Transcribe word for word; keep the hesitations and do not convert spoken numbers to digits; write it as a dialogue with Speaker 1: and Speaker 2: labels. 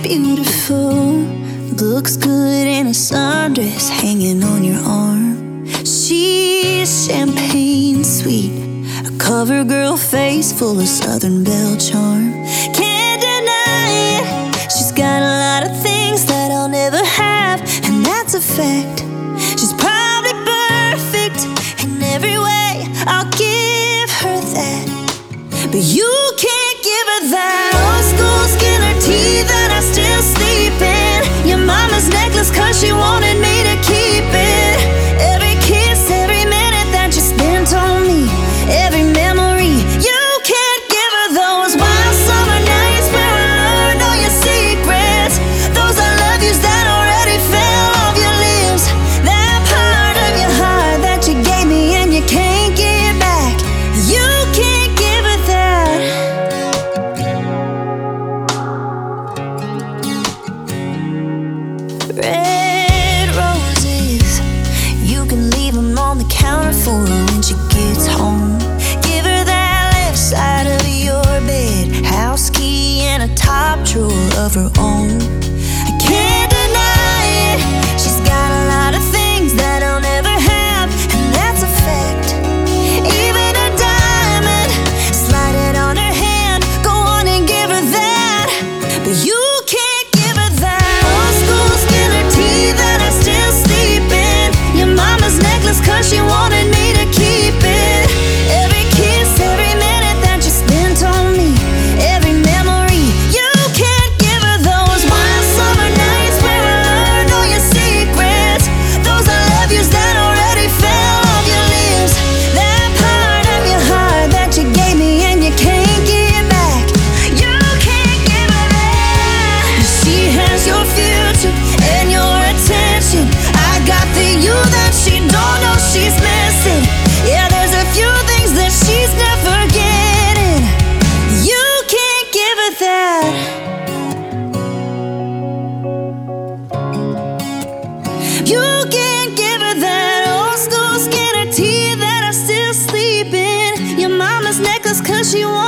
Speaker 1: beautiful, looks good in a sundress hanging on your arm. She's champagne sweet, a cover girl face full of Southern Belle charm. Can't deny it, she's got a lot of things that I'll never have, and that's a fact. She's probably perfect in every way, I'll give her that. But you can't give her that old school Skinner tea that I still sleep in. Your mama's necklace cause she wanted me to keep it. Every kiss, every minute that you spent on me, every memory. You can't give her those wild summer nights where I learned all your secrets. Those I love yous that already fell off your lips. That part of your heart that you gave me and you can't give back. You can't give her that. Red roses, you can leave them on the counter for her when she gets home. Give her that left side of your bed, house key and a top drawer of her own. I can't deny it, she's got a lot of things that I'll never have, and that's a fact. Even a diamond, slide it on her hand, go on and give her that. But you can't give her that old school Skinner tea that I still sleep in. Your mama's necklace cause she wanted me to keep it. Every kiss, every minute that you spent on me, every memory. You can't give her those wild summer nights where I learned all your secrets. Those I love yous that already fell off your lips. That part of your heart that you gave me and you can't give back. You can't give her that. She has your future and your attention. I got the you that she don't know she's missing. Yeah, there's a few things that she's never getting. You can't give her that. You can't give her that old school Skinner tea that I still sleep in. Your mama's necklace cause she wants